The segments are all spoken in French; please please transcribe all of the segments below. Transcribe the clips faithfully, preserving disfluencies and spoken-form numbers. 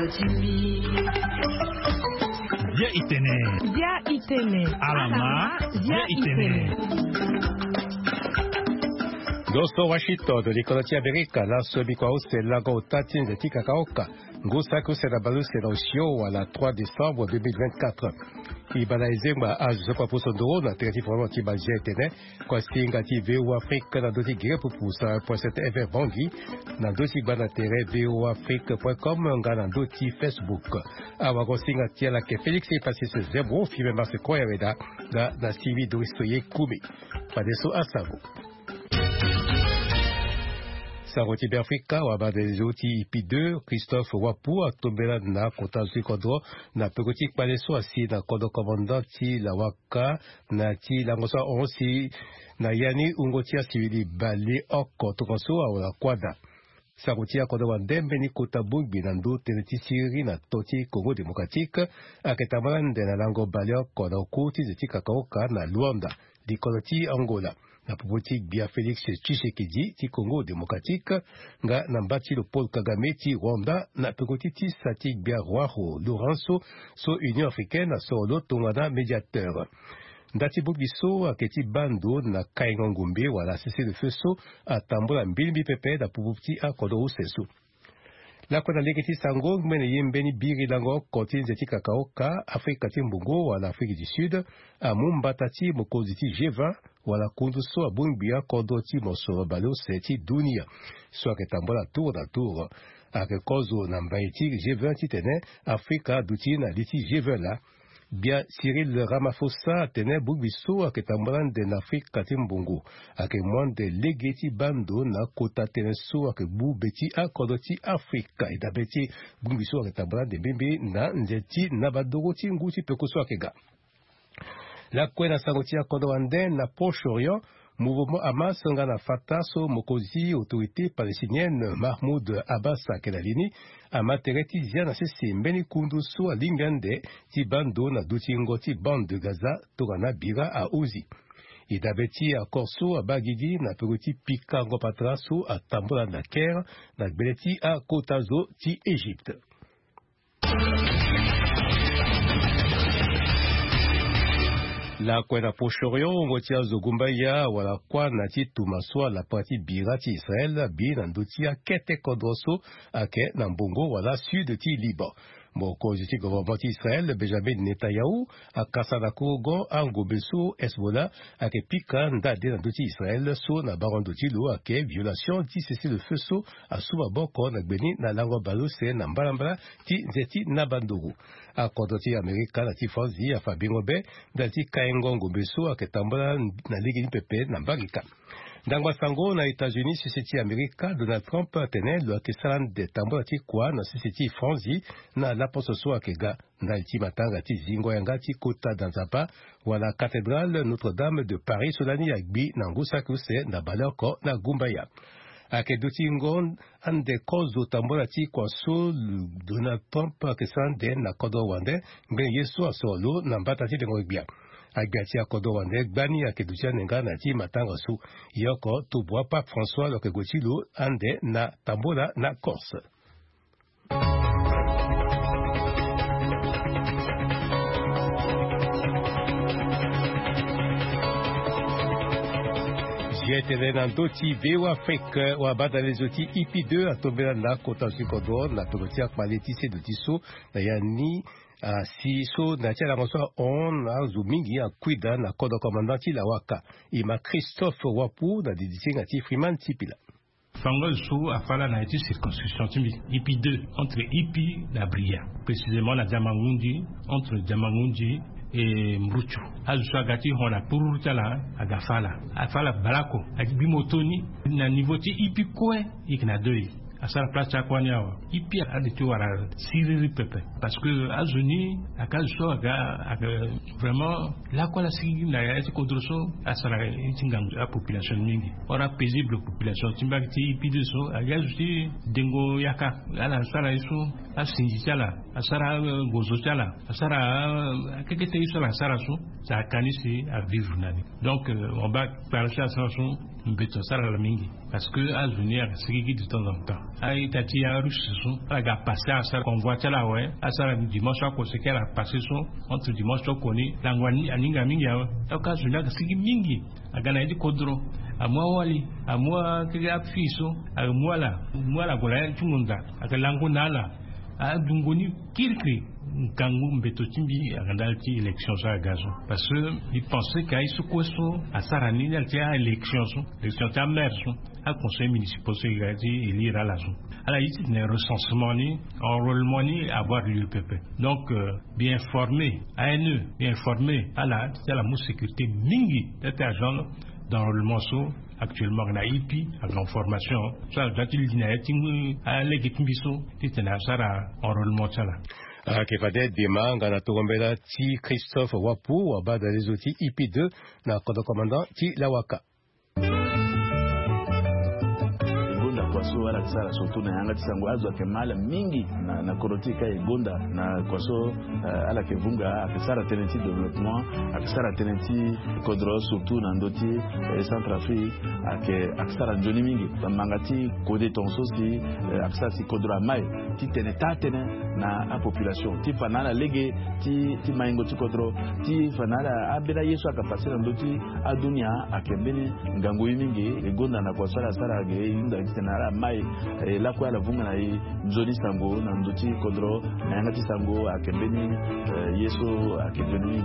Jimmy. Dia itene. Dia itene. Alama. Dia itene. Dosto Washington de l'école américaine, la Sobikwa c'est lago tatin de Tikakaoka. Gosaku c'est la balance de l'Oshio à la trois décembre deux mille vingt-quatre. Ibalaise ma age de proposition de la territoire vraiment qui m'a jeté, quoi singati V O Afrique dans d'autres guerres pour pousser pour cet événement bangi, dans d'autres banatéré V O Afrique point com, dans d'autres Facebook. Avant qu'on singati à la que Félix est passé ce zéro, film mars quoi y avait là, dans la civile d'Oristoye Koumi. Pas de sous à savo. Saroti Afrika wa badezi oti I P deux Christophe Wapu atombela na kotazi kodro na pekoti paleso asi na kodo commandant la waka na ti la ngosa onsi na yani ungoti asivili bali oko tokonso wa kwada Saroti akodo wandembe ni kotabugbi na ndo teneti siri na toti Congo démocratique aketamande na lango bali oko na okuti zeti kakaoka na Luanda dikoloti Angola na politique bia Félix Tshisekedi ti Congo démocratique nga na mbati le Paul Kagame ti Rwanda na pekoti ti Satik bia Rwaho Lorenzo so Union africaine so lo tongana médiateur ndati bubiso aketi bando na kaingo ngumbi wala cessez le feu so atambola mbilimi pepe da pubuti akodo usesu la kona legeti sango mene yembeni biri lango kotin zeti kakaoka Afrika ti mbungo wala Afrique du Sud a mumbatati mokozi ti G vingt wala kundu so abungbia kodo ti moso balo seti dunia so aketambola tour na tour ake kozo na mbaiti G vingt ti tene Afrika duti na liti G vingt la bia Cyril Ramaphosa tene bugbiso aketambola de na Afrika ti mbungo ake mwande legeti bando na kota tene so ake bu beti akodo ti Afrika ida beti bugbiso aketambola de bimbi na nzeti na badogo ti nguti pekoso akega la kwena sangoti akodo wande na Proche-Orient mouvement Hamas nga na Fatah so mokozi autorité palestinienne Mahmoud Abbas akelalini amatereti zia na sisi mbeni kundu so alingande ti bando na dutingo ti bande de Gaza togana bira a Uzi idabeti a Corso a Bagidi na pegoti pika ngo patraso a tambola na Caire na beleti a Kotazo ti Égypte. La kwena Proche-Orient ngotia zogumbaya wala kwa nati tumaswa la partie birati Israël bi nandotia kete kodroso ake na mbongo wala sud ti Liban. Mokozi ti gouvernement Israël Benjamin Netanyahu akasa na kogo angobeso Hezbollah ake pika ndade nandoti Israël so na barondo ti lo ake violation ti cessez le feu so asuma boko na gbeni na lango balose na mbalambala ti nzeti na bandogo akodo ti Amerika na ti Franzi afa bingo be ndati kaengo ngombeso ake tambola na ligi ni pepe na mbagika Dangwa sango na États-Unis sisiti Amerika Donald Trump tene lo ake salan de tambola ti kwa na sisiti Franzi na laposo so akega na iti matanga ti zingo yanga ti kota danzapa wala cathédrale Notre-Dame de Paris solani agbi na ngusa kuse na baloko na gumbaya ake duti ngon ande kozo tambola ti kwa so Donald Trump ake salan de na kodo wande mben yeso asolo na mbata ti dengo gbia agati akodo wande gbani ake dutia nenga na ti matanga su yoko tubwa Pape François loke gotilo ande na tambola na Corse. J'étais dans d'autres V O Afrique ou à bas dans les outils I P deux à tomber dans la côte en Sucodon, la pelotia qualité de Tissot, la yani a si so na tia la ngoso on a zumingi a kuida na kodo commandant la waka ima Christophe Wapu na didisi ngati Freeman Tipila Fangol sou a fala na iti circonscription timbi I P deux entre I P la Bria précisément la Diamangundi entre Diamangundi et Mruchu azusa gati hona pururtala agafala afala balako agibimotoni na niveau ti I P koe ikna deux à sa place à quoi niawa ipi a de tout à siri pepe parce que azuni à cause so aga vraiment la quoi la siri na ya ti kodroso à sa la la population mingi ora paisible population timbakti ipi de so aga justi dengo yaka ala sala iso a sinjala a sara gozo chala a sara kekete iso la sara so ça kanisi à vivre nani donc on va par ça chanson mbeto sara la mingi parce que à venir c'est qui de temps en temps ay tati ya rusu la ga passer à ça convoi là ouais à ça dimanche ko c'est qu'elle a passé son entre dimanche ko ni langwani aninga mingi ya ka juna c'est qui mingi agana di kodro amwa wali amwa kiga fiso amwa la amwa la gola tumunda akalango nala a dungoni kirkri kangu mbeto timbi agandalti élection sa gazo parce que il pensait qu'il se koso a sarani altia élection so élection ta maire so a conseil municipal so gadi élire la so ala ici ne recensement ni enrôlement ni avoir l'U P P donc euh, bien formé A N E bien formé à la c'est la sécurité mingi d'être agent d'enrôlement so actuellement on a I P avec en formation ça dati l'inating à l'équipiso titana sara enrôlement ça là akifade dimanga na togombela ti Christophe Wapu wa bada les outils I P deux na kodo commandant ti Lawaka kwaso wala kisara surtout na yanga tisango azo akemala mingi na na korotika egonda na kwaso uh, ala kevunga akisara tenenti développement akisara tenenti kodro surtout na ndoti eh, Centrafrique ake akisara njoni mingi bamangati kode tonso si eh, akisara si kodro mai ti tene tatene na a population ti fanala lege ti ti maingo ti kodro ti fanala abela yesu akapasira ndoti a dunia akembeni ngango mingi egonda na kwasara sara ge inda tena mai la kwa la vunga na i nzoni sango na ndoti kodro na yanga ti sango akembeni yesu akembeni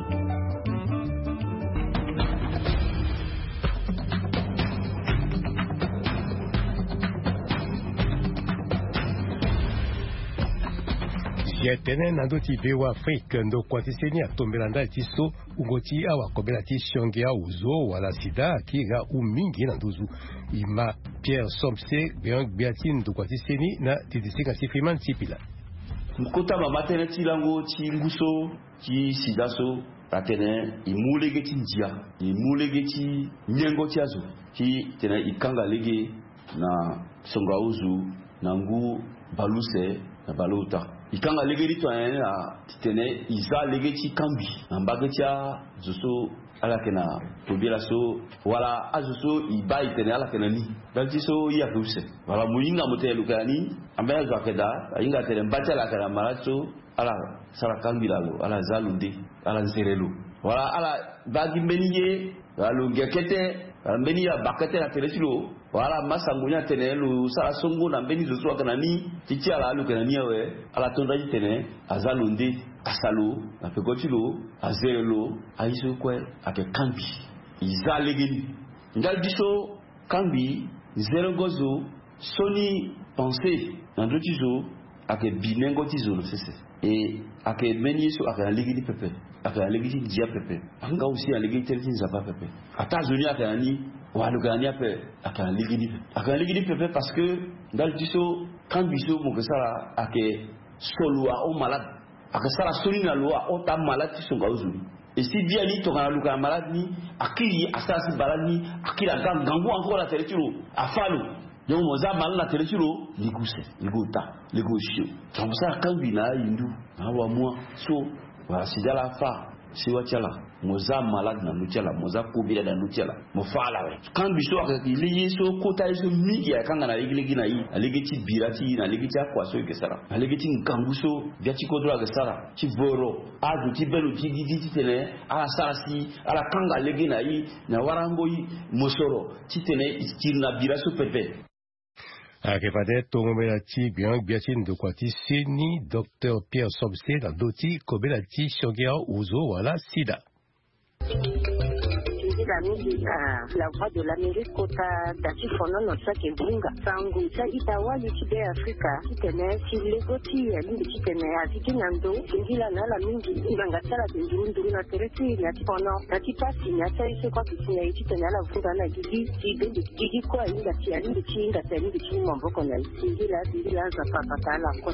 yetene na ndoti bewa Afrique ndo kwatiseni atombelanda tiso ungoti awa kobela ti shongia uzo wala sida kiga umingi na nduzu ima Pierre Somse bien biatin ndo kwatiseni na tidisika sifiman tipila mkota mama tene ti lango ti nguso ti sida so atene imulege ti njia imulege ti nyengo ti azo ti tene ikanga lege na songa uzu na ngu baluse na baluta ikanga legeri to na tene isa legeti kambi ambagetia zuso ala kena tobira so wala azuso ibai tene ala kena ni dalti so ya kuse wala muinga motelu kani ambaye zakeda inga tene mbata la kana maracho ala sara kambi lalo ala zalunde ala nzerelo wala ala bagi meniye wala ngekete mbeni ya bakete na telesilo wala masangunya tenelu sala songo na mbeni zo so kana ni titi ala alu kana ni we ala tonda tene azalunde asalo na pekotilo azelo aiso kwe ake kambi izalegeni ngal diso kambi zero gozo soni penser na dotizo ake binengo tizo no sese e ake meni so ake legeni pepe ake legeni dia pepe anga aussi legeni teltin zapa pepe ata zoni ake ni walu gani ape aka ligidi aka ligidi pepe parce que dans le diso quand biso mo kesala ake solua o malade aka sala solina loi o ta malade so gauzuli et si bien ni to kana luka malade ni akiri asasi balani akira gangu encore la teletiro afalu yo moza mal la teletiro liguse ligota ligosio donc ça quand bina indu awa moi so wa sidala fa siwachala moza malade na nuchala moza kubira na nuchala mofala we kan biso akili so kota iso migi ya kanga na igiligi na yi alegeti birati na alegeti akwaso ikesara alegeti nkanguso biati kodro akesara chiboro azu tibelu tigidi titene ala sarasi ala kanga legi na yi na warango yi mosoro titene istirna biraso pepe akepade tongomela ti bien biatin de kwati seni docteur Pierre Somse na doti kobela ti shogea uzo wala sida la mingi la voix de l'Amérique kota dati fono no sake bunga sangu sa itawali tibe Afrika kitene silegoti ya mingi kitene aziki nando ngila na la mingi nganga sala ndurundu na teresi ya fono dati pasi ya sai se kwa kitene ya kitene la vunga na gigi tibe gigi kwa inga tia mingi tinga tia mingi tinga mboko na ngila ngila za papa kala kwa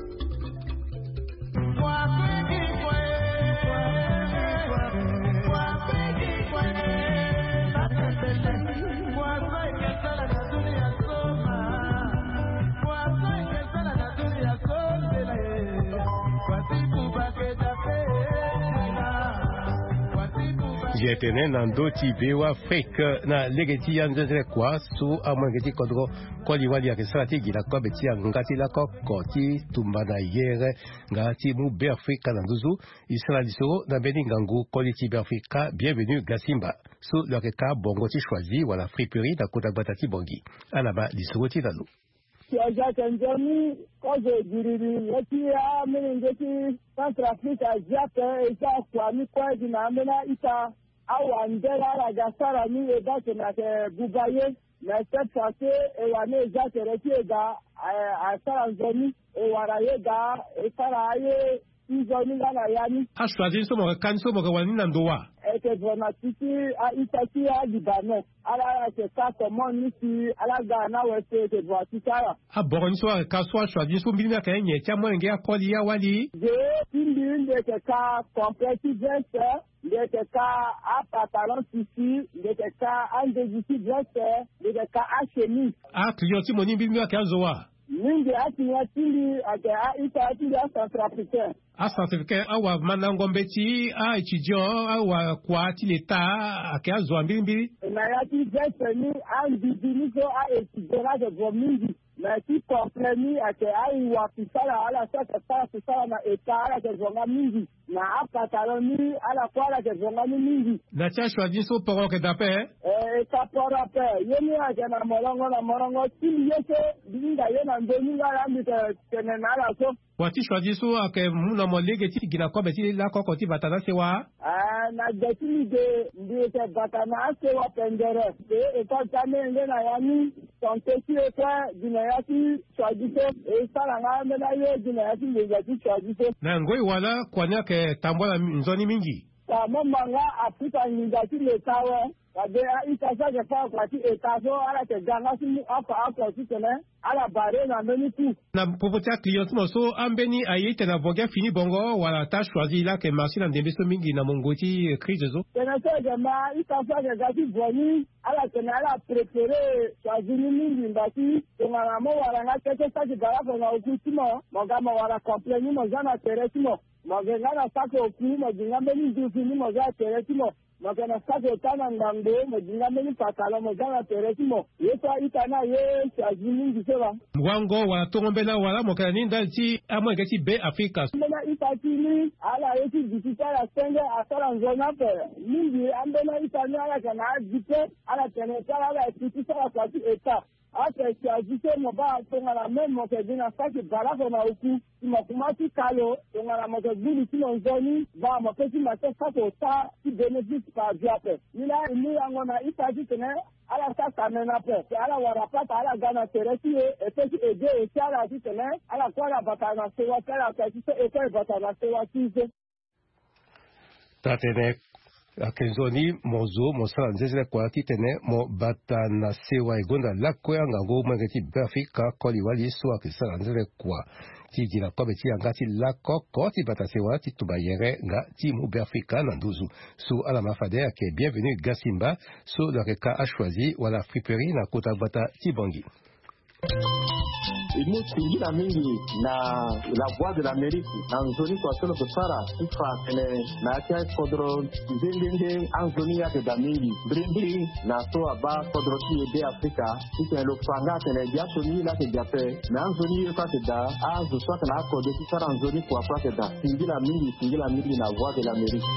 Jetene nando ti bewa Afrique na legeti yanzele kwa su amwengeti kodro koli wali ya kesati gila kwa beti ya ngati la koti tumbana yere ngati mu be Afrique na nduzu isra disoro na beni ngangu koli ti be Afrique. Bienvenue Gasimba su lokeka bongo ti choisi wala friperie na kota batati bongi alaba disoro ti nalo Kiaja Tanzania koze giriri yeti ya mengeti Centrafrique Aziate ita kwa mi kwa dina mena ita awa ndela la gasara ni eba tena ke bubaye na cette fois e wane Aziate reti ega asara nzoni e waraye ga e faraye nzoni ngana yani a choisi somo kanso mo wani nandoa ete vonatiki a itaki a Libanon ala ke ka comment ni si ala Ghana wese ke voitikara a boroni so ka so choisi so mbina ka nye cha mo nge akoli ya wali de tindi de ke ka complete geste de ke ka a pantalon tissu de ke ka en début geste de ke ka a chemise a clienti mo ni mbina ka zoa mingi atinya tindi ake a ita tindi a Centrafricain a Centrafricain awa manangombeti a étudiant awa kwa ti l'État ake a zoa mbili na ya ti geste ni a ndidi so a étudiant de bomingi na ti kompleni ake a iwa pisala ala sasa sala pisala na État ala ke zonga mingi na a pantalon ni ala kwa ala ke zonga ni mingi na cha choisi so poro ke dape eh ka poro pe yemi ake na morongo na morongo tindi yese dinga yena ndoni ngala mbite tene na ala so wati choisi so ake muna mo lege ti gina ko beti la ko ko ti batana sewa ah na detini de ndite batana sewa pendere de e ko tane ngena yani tontesi e kwa dina yati choisi so e sala ngala na ye dina yati le ti choisi so na ngoi wala kwanya ke tambola nzoni mingi ta momanga Afrika ngati le tawe kabe itasa ke fa kwa ti etaso ala ke ganga si apa apa ti tene ala bare na meni tu na popota client mo so ambeni ayite na voga fini bongo wala ta choisi la ke marché na ndembe so mingi na mongoti crise zo tene se ke ma itasa ke gati boni ala tene ala préféré choisi ni mingi ndati ngana mo wala na kete sa ki gara ko na ukutimo mo ga mo wala complain mo jana teresimo mo ga na sako ku mo jinga meni du fini mo ga teresimo magana sasa tana ngambo mjinga ni patala mjana teresimo yeso itana ye chazini ngiseba mwango wa tongombela wala mokani ndalti amwenge ti be Afrika mbena itatini ala yeti digital asenge asala nzona pe mingi ambena itana ala kana dite ala tenetala ala tikisa kwa ti eta ate chazise mo ba tonga la même mo ke dina saki barako na uku mo kumati kalo tonga la mo ke bili ti nzoni ba mo pesi ma se sako ta ti benefit pa diape nila ni yango na itaji tene ala sa kamena pe ala wara pata ala gana teresi e pesi ede e sala ti tene ala kwala batana sewa kala ka ti se e ko batana sewa ti se tatene akenzoni mozo mosala nzezele kwa titene mo bata na sewa egonda lako ya ngango mwengeti Afrika koli wali so akisala nzele kwa ti gila kwa beti ngati lako ko ti bata sewa ti tubayere nga ti mu Afrika na nduzu su ala mafade ake bienvenue Gasimba so lokeka a choisi wala friperie na kota bata ti bongi Ini tinggi mingi na la voix de l'Amérique na nzoni kwa solo kusara ifa kene na kia kodro zindinde anzoni ya ke damingi brindiri na so aba kodro ki ede Afrika ike lo fanga kene dia soni la ke jape na anzoni ya ke da azu so kana kodro ki sara anzoni kwa kwa ke da tinggi mingi tinggi mingi na voix de l'Amérique.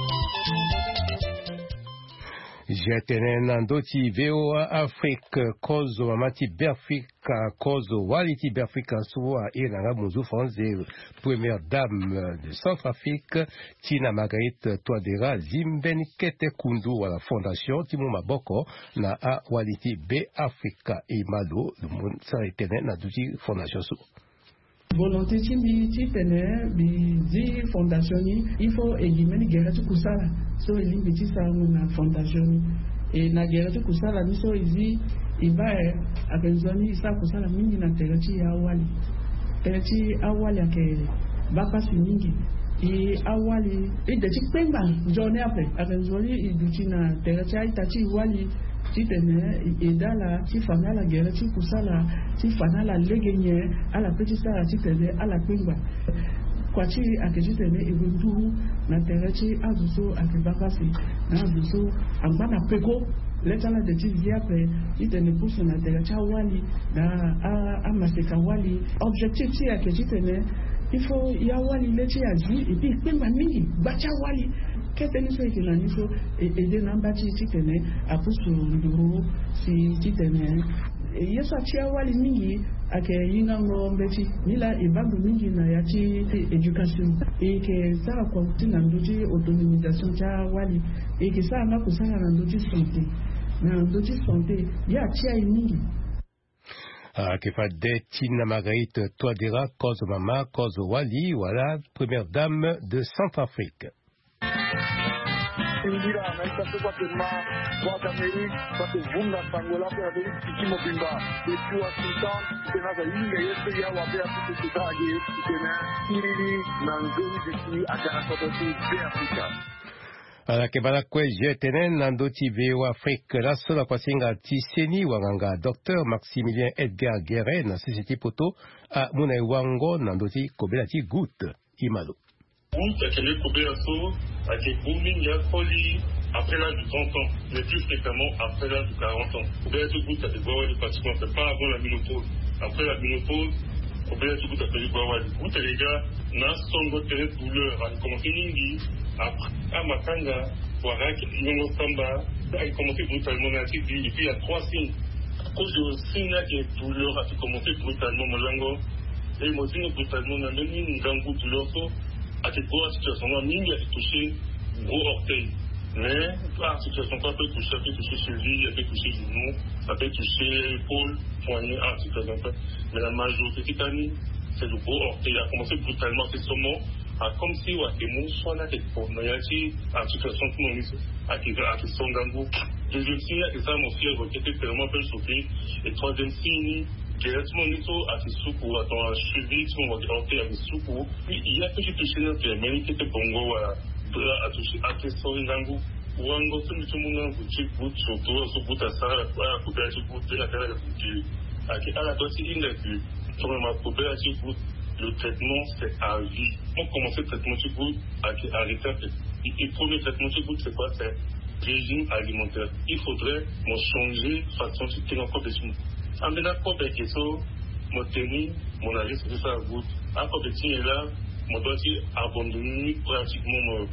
Jetene nando ti V O A Afrique kozo mamati Afrika kozo waliti Afrika suwa iranga muzu France première dame de Centrafrique Tina Marguerite Touadéra Zimbeni Kete Kundu wala fondation Timo Maboko na a waliti B Afrika imalo sa etene na duti fondation su volonté chimbi chitene bizi fondation il faut egimeni gera tukusala so elimbi chisangu na fondation e na gera tukusala ni so izi ibae akenzoni isa kusala mingi na terechi ya awali terechi awali akele bakasi mingi i awali ide chipemba jone ape akenzoni iduchi na terechi itachi wali titene idala tifana la gere tikusala tifana la legenye ala petit sala titene ala pingwa kwachi akejitene egundu na terechi azuso akibakasi na azuso ambana pego letala de tiziape itene puso na terecha wali na amaseka wali objectif ti akejitene ifo ya wali lechi azi epi pemba mingi bacha wali keteni so ikina niso ede namba ti titene apuso nduru si titene yeso achia wali mingi ake yinga ngombe ti nila ibandu mingi na ya ti education eke sara kwa tina ndoji autonomisation cha wali eke sara na kusara na ndoji santé na ndoji santé ya achia mingi. Ah, qui fait des Tina Marguerite Touadéra, cause maman, cause Wali, voilà, première dame de Centrafrique. Indira naitatu kwa tema kwa Amerika kwa kuvunga Angola kwa Amerika kimo bimba yetu wa Sultan tena za ile yetu ya wapea kutukitaje tena ili na ngoni diki agara kwa tu Afrika. ala ke bala kwe jetenen nando ti veo Afrique la sola kwa singa ti seni wanganga docteur Maximilien Edgar Guéret na sisiti poto a muna wango nando ti kobela ti goutte imalo. Goutte a kele kobela so a ke booming ya koli après l'âge de trente ans, mais plus fréquemment après l'âge de quarante ans. Kobela ti goutte a te boire de pratiquement c'est pas avant la ménopause. Après la ménopause, kobela ti goutte a te boire de goutte les gars na songo tere douleur a commencé ningi après à Makanga voilà qui n'ont samba a commencé brutalement à Tibi et puis il y a trois signes à cause de signe qui est douleur a commencé brutalement mon lango et moi signe brutalement na même une gangu douleur so a te quoi situation moi mingi a touché gros orteil mais la situation pas peut toucher peut toucher cheville peut toucher genou ça peut toucher épaule poignet ah c'est très important mais la majorité titanie c'est le gros orteil a commencé brutalement c'est seulement comme si wa ke mon soit là quelque part mais ici en situation que nous à qui à qui sont gangu deuxième signe que ça mon frère qui était vraiment peu choqué et troisième signe que tout le monde est à qui soukou à ton cheville tout le monde orteil à qui soukou puis il y a petit touché dans le mais qui était bongo à toucher à qui sont gangu wango tout le monde a touché bout surtout sur bout à ça à couper à bout de la terre à qui à la dosi il est que tout le monde a coupé à bout. Le traitement, c'est à vie. On commence le traitement de goutte à arrêter. Et le premier traitement de goutte, c'est quoi? C'est régime alimentaire. Il faudrait me changer façon de tenir encore des choses. En venant pour des questions, mon tenir, mon avis, c'est ça à goutte. À quoi petit est là, mon doit abandonner pratiquement mon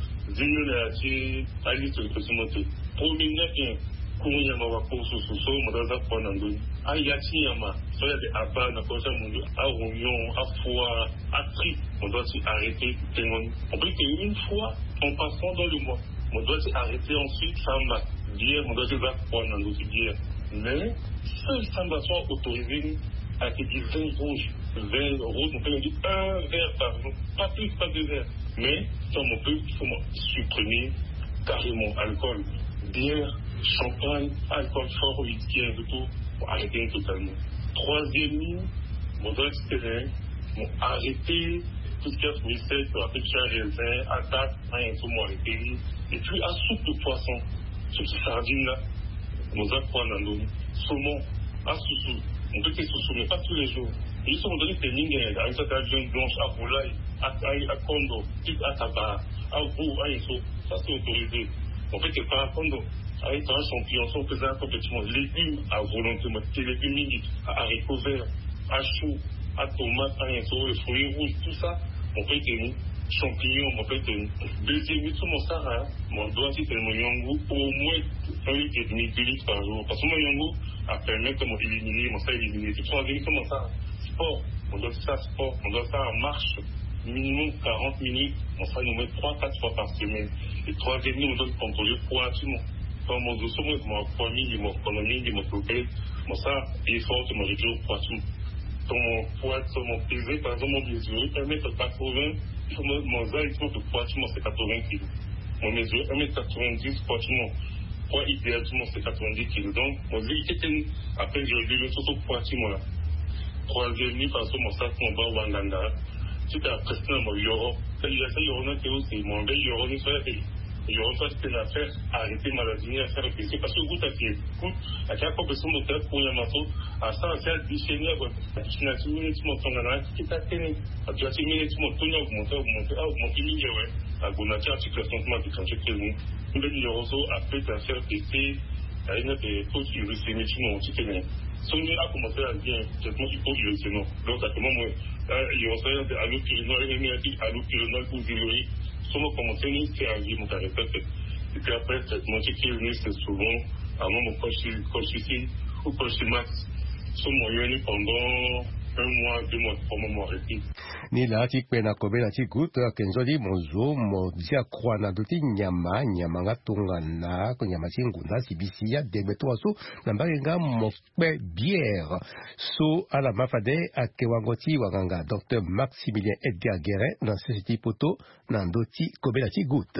zénolati à l'île de possibilité. Premier bien. Kunya mawako sususo madaza kwa nandoni ayati yama soya de aba na kosa mundu a réunion à foi à tri on doit s'arrêter tengon on peut que une fois en passant dans le mois on doit s'arrêter ensuite samba bière on doit se voir kwa nandoni bière mais seul samba soit autorisé à que du vin rouge vin rouge on peut dire un verre par jour pas plus pas deux verres mais ça on peut il faut supprimer carrément alcool bière champagne, alcool fort, whisky, et tout, pour arrêter totalement. Troisième, mon doigt terrain, mon arrêter tout ce qui est fruité, pour appeler raisin, attaque, rien, tout, mon arrêter. Et puis, à soupe de poisson, soupe de sardine là, mon doigt prendre un l'eau, saumon, à sous-sous, on peut que sous-sous, mais pas tous les jours. Et ils sont donnés des lignes, à une certaine viande blanche, à volaille, à condo, à tabac, à veau, à iso, ça c'est autorisé. On peut que pas à condo. Avec un champignon, sont présents complètement légumes à volonté, des légumes mini, à haricots verts, à choux, à tomates, à un les fruits rouges, tout ça, on peut tenir champignons, on peut tenir. Deuxième, tout mon sara, mon doigt, c'est mon yongo, au moins un litre et demi, deux litres par jour. Parce que mon yongo a permis de m'éliminer, mon ça éliminer. C'est troisième, comment ça? Sport, on doit faire sport, on doit faire en marche. Minimum quarante minutes, on ça nous met trois quatre fois par semaine. Et troisième, on doit contrôler poids, tout le monde. Mon dossier, mon famille, mon économie, mon propriété, mon ça, effort, mon réduire au poids. Mon poids, mon pesé, par exemple, mon mesure, un mètre quatre-vingts, il faut mon zèle, il faut que poids, c'est quatre-vingts kilos. Mon mesure, un mètre quatre-vingt-dix, poids, poids idéal, c'est quatre-vingt-dix kilos. Donc, mon zèle, après, je vais le surtout poids, là. Troisième, par exemple, mon sac, mon bas, Wanganda. Tu as presque mon euro. Il y a ça, euro, c'est mon bel euro, c'est ça. il y aura pas de affaire à arrêter maladie, à faire baisser, parce que vous avez écoute, à chaque fois que son moteur pour un manteau, à ça, c'est un déchaîné, à destination minute, mon ton en qui est à tenir, à tu as six minutes, mon ton, augmenter, augmenter, augmenter, milliers, ouais, à Gonatia, tu peux sentement déclencher que nous, nous, il y aura aussi après de faire baisser, à une des taux qui réussissent, mon petit tenir. Sony a commencé à dire traitement hypoglycémique. Donc, à ce moment, il y a aussi allopyrénol, héméatique, allopyrénol pour virer. Souvent, commencé à agir, mon caractère. Et puis après, le traitement qui est c'est souvent à mon cochici ou cochimax. Sont moyens pendant un mois, deux mois, trois mois, arrêté. Ni la ti kwena kobe na ti gut kenzoli mozo mo dia kwana doti nyama nyama nga tunga na ko nyama chingunda sibisia de betwaso na mbarenga mo pe bière so ala mafade akewangoti waganga docteur Maximilien Edgar Guérin dans ce poto na ndoti kobe na ti gut.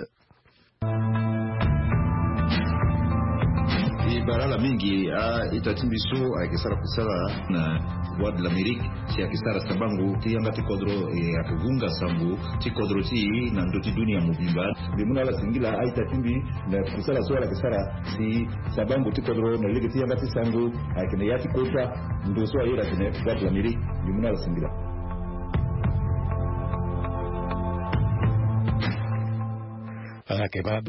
Barala mingi a itatimbiso akisara kusala na Voix de l'Amérique si akisara sabangu tianga tikodro e akuvunga sambu tikodro ti na ndoti dunia mubimba bimuna la singila a itatimbi na kusala swala kisara si sabangu tikodro na ligi tianga tisangu akine yati kota ndo so ayira kine Voix de l'Amérique bimuna la singila. Ala kebab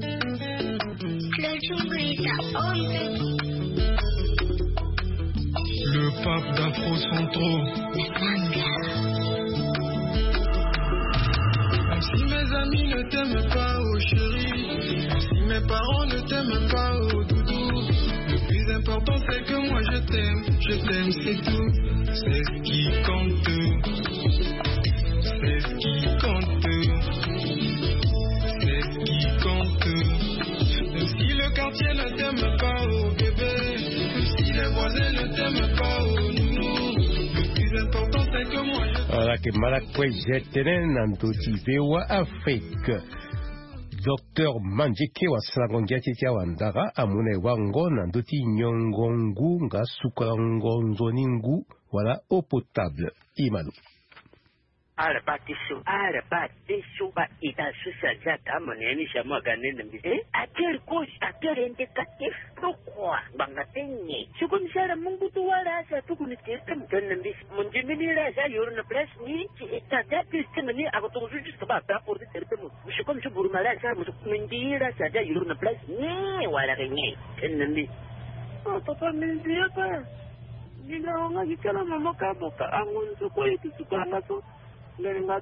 le pape d'Afro Centro. Si mes amis ne t'aiment pas, oh chérie, si mes parents ne t'aiment pas, oh doudou, le plus important c'est que moi je t'aime, je t'aime c'est tout, c'est ce qui compte, c'est ce qui compte, c'est ce qui compte. Même si le quartier ne t'aime pas, oh bébé, même si les voisins ne t'aiment pas, oh nounou, le plus important c'est que moi je t'aime. Ala ke malakwe jetene nanduti vewa Afrique. Docteur Manjike wa Slagongia Titia Wandara amune wango nanduti nyongongu nga sukarangonzo ningu wala eau potable. Imalu. Araba tisho, araba tisho ba ita susa jata moneni shamo ganene mbi. Eh, atel coach, atel indicatif. Pourquoi? Bangatenye. Sukumshara mungu tu wala sa tukunitete mtende mbi. Munjimini la sa yoruna place ni ci ita dapi semeni ako tungu juste ba ta pour te mu. Sukum suburu mala sa musukumindira sa da yoruna place ni wala kenye. Tende mbi. Oh, papa mindia pa. Nina nga gikala mama kaboka angunzu ko iti sukanga so. Voilà,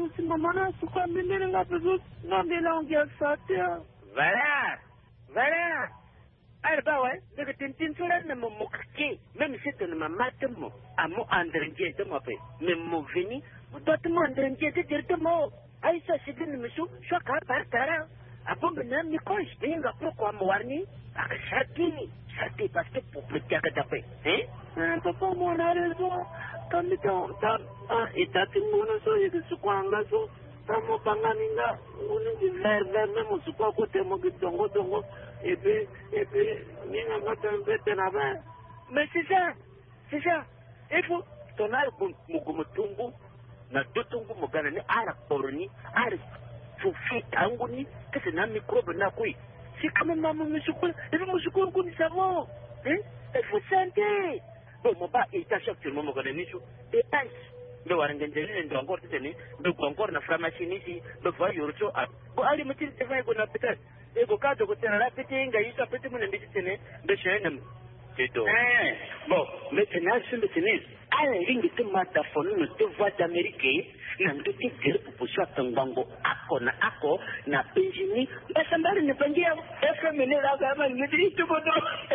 voilà. Arba ouais, le tintin sur la mon moqué, même si tu ne m'as pas de mot, à mon andrendier de ma paix, mais mon veni, vous doit te mandrendier de dire de mots. Aïe, ça c'est de monsieur, chacun par terrain. À bon benam, ni quoi, je t'ai un pourquoi m'ouarni, à chacuni, chacun parce que pour me dire que t'as fait, hein? Papa, mon raison. Kami tahu tak ah itati muna so itu suka angga so tamu panganinga muna di ver ver na mo suka ko temo gidongo dongo epe epe ni nganga tempe tenaba mais c'est ça c'est ça il faut tonar mugumutumbu na dotungu mugana ni ara poroni ara fufi tangu ni kese na microbe na kui si kama mama msuko hivi msuko kuni savo eh il faut santé. Bon, mon père est à chaque moment qu'on a mis sur et ice. Le warangangeli ndo encore tene, ndo encore na pharmacie ici, le voyage urso a. Bon, allez me dire c'est vrai qu'on a peut-être. Et au cas de côté la petite nga isa petite mon mbiti tene, de chenem. C'est tout. Bon, maintenant je me tenais. Allez, ringi te mata phone no te voix d'Amérique. Na ndo te kere pupuswa tangango ako na ako na penjini. Basa mbali ne pangia. Efe mene la gama ni ndiri tu bodo.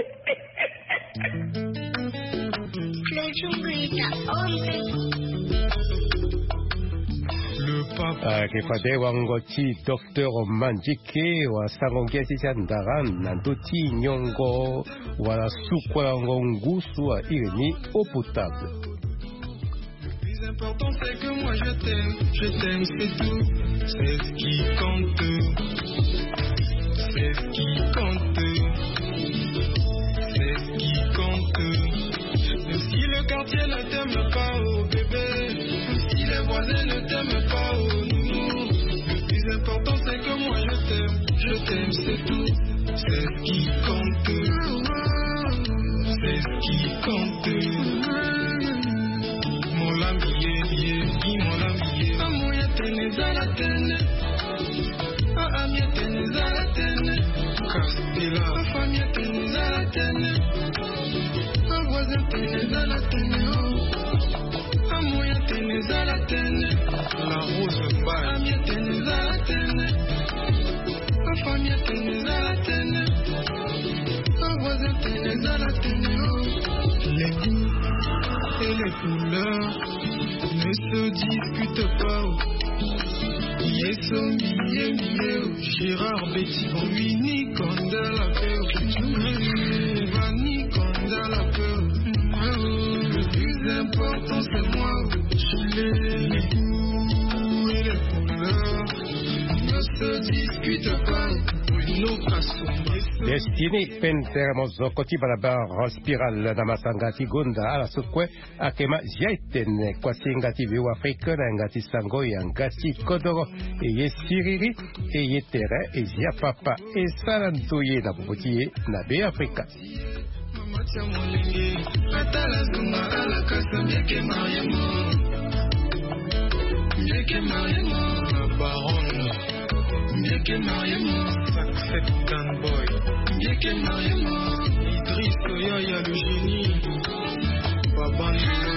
Le pape kefade wangoti docteur Manjike wa Slagongia Titia Ndaran nanduti nyongo wala sukwa ngongu suwa ireni eau potable. Le plus important c'est que moi je t'aime, je t'aime c'est tout, c'est ce qui compte, c'est ce qui compte, c'est ce qui compte. Même si le quartier ne t'aime pas, oh bébé, même si les voisins ne t'aiment pas, oh nounou, le plus important c'est que moi je t'aime, je tene zala tene. Ah amia tene zala tene. Castilla. Ah famia tene zala tene. Ah voisin tene zala tene. Ah moyen tene zala tene. La rose baille. Ah mia tene zala tene. Ah famia tene zala tene. Ah voisin tene zala tene. Les goûts et les couleurs ne se discutent pas. Yesombi Yemio, Gérard Betty, Winnie Kondala Peur, Vanny Kondala Peur. Le plus important c'est moi, je les goûts et les couleurs ne se discutent pas. Destiny pentermozo koti barabara spiral na masangati gonda ala sukwe akema jaitene kwa singati viwa Afrika na ngati sango ya ngati kodoro eye siriri eye tere eye papa e sarantoye na bubutie na be Afrika. Mieke Mariamo, Saxetan Boy. Mieke Mariamo, Idriss Oyaya le génie. Babandela.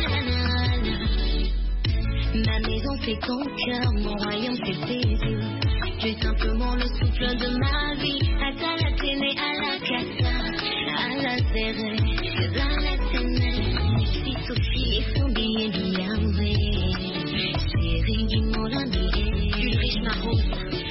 Ma maison fait ton cœur, mon royaume fait tes yeux. Tu es simplement le souffle de ma vie. Akalatene, Alakata, Alatere, Zalatene. Si Sophie et son billet d'Yamvé. Chérie, dis-moi la billet. Ulrich Marot.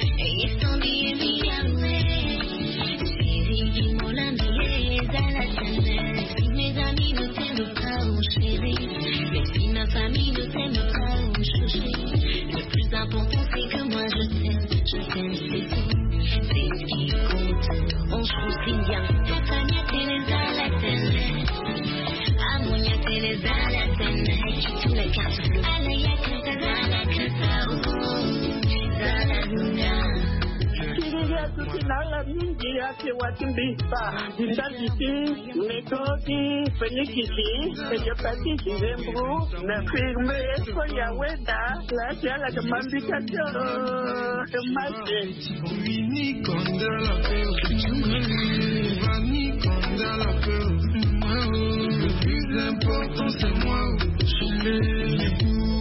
Mes amis ne t'aiment pas, oh chérie. Mais si ma famille ne t'aime pas, oh chouchou. Le plus important c'est que moi je t'aime. Je t'aime, c'est tout. C'est ce qui compte. On joue si bien. Tania Teresa la tenne. Amonia Teresa la tenne. Tous les cartes bleues. Alaya Kata, Zala Kata, oh. Zala Luna. Tukinala mingi yake watimbisa Jisajiti, Nekoti, Fenikiti, Ejopati, Jizembru, na firme Esko ya Weda, la Tiala Kamambika Toro, Kamache. Vini Kondala Peur, Vani Kondala Peur. Le plus important c'est moi, je l'ai.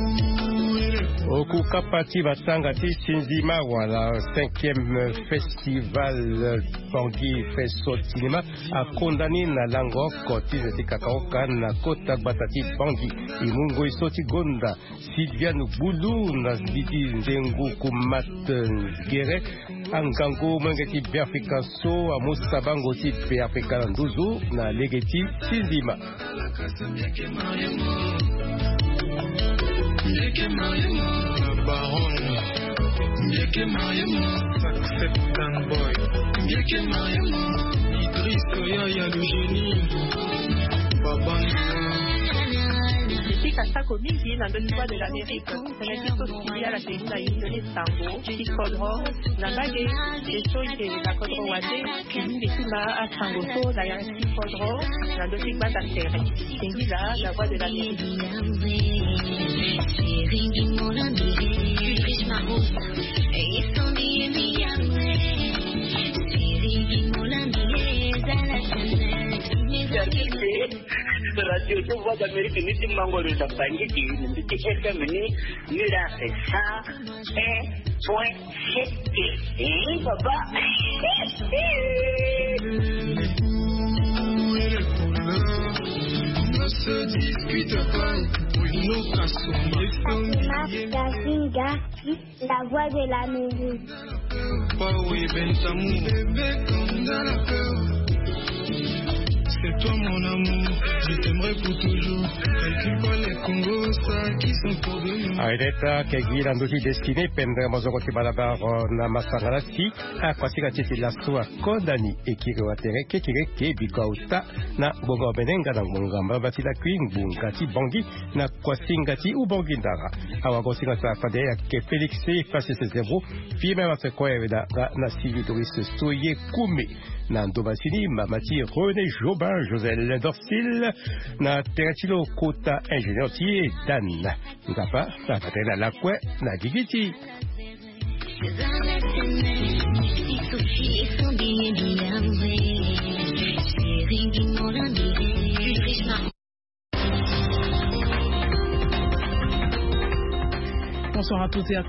Okukapati Batangati Sinzima, voilà, cinquième festival Bangui Fesso Cinéma a condamné na lango koti de Kakaoka na kota Batati Bangui Imungo Isoti Gonda Sylviane Boulou na Zbiti Nzengu Kumat Gere Angango Mangeti Biafrika So Amusabango Ti Biafrika Nduzu na Legeti Sinzima. Mieke Mariamo, Baronne. Mieke Mariamo, Saxetan Boy. Mieke Mariamo, Idriss Oyaya le génie. Babandela. Kasako mingi na ndoniwa de l'Amérique. Senekiso sili ala teina yindoni sango, kikodro, nambage, esoike la kodro wade, kimbi kima a sango so, la yansi kikodro, na ndoni bata tere. Kingila, la voix de l'Amérique. Chérie, dis-moi la vérité. Ulrich Marot, et son billet Miami. Chérie, dis-moi la vérité. Zalatane, mes amis. Radio de Voix d'Amérique, ni de Mangolo de Bangui, ni de F M, ni ni la ça et point c'était. Eh, papa. Ne se discute pas, Bruno Kasumba. Zinga, la voix de l'Amérique. Paoui Bentamou, bébé comme dans la peur. C'est toi mon amour, je t'aimerai pour toujours. Calcule pas les Congos, ça qui sont pour de nous. Aideta kegi landuki destiné pendre mozoko balabar na masangalasi a kwasika tete la soa kodani ekire watere kekire ke bikauta na bongo benenga na ngamba batila queen bungati bongi na kwasingati u bongindara awago singa sa fade ya ke Felix face ses zéro fime wa sekoe da na civituriste stoye kume na ndobasini mamati René Jobin Josel Dorsil, na Teratilo Kota ingénieur ti Dan. Nkapa, na patela lakwe na gigiti. Bonsoir à toutes et à tous.